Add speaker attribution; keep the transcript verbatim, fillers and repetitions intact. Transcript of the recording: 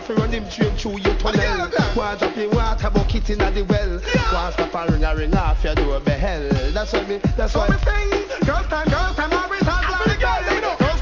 Speaker 1: fi run him train through your tunnel. Want drop in water bucket inna the well. Want stop and ring a ring off your doorbell. That's why me, that's why.
Speaker 2: So me sing, girls time, girls time, every time.